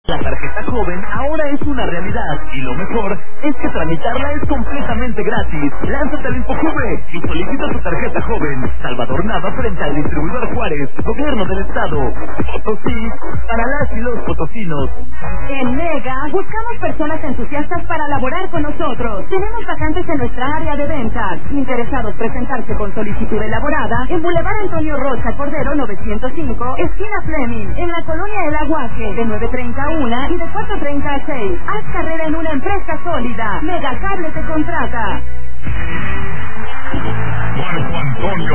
La tarjeta joven ahora es una realidad y lo mejor es que tramitarla es completamente gratis. Lánzate al InfoJuve y solicita tu tarjeta joven. Salvador Nava frente al distribuidor Juárez, Gobierno del Estado. Potosí, para las y los potosinos. En Mega buscamos personas entusiastas para laborar con nosotros. Tenemos vacantes en nuestra área de ventas. Interesados presentarse con solicitud elaborada en Boulevard Antonio Rocha Cordero 905, esquina Fleming, en la colonia El Aguaje, de 9:30 a 1 y de 4:30 a 6. Haz carrera en una empresa sólida. Megacable te contrata. Marco Antonio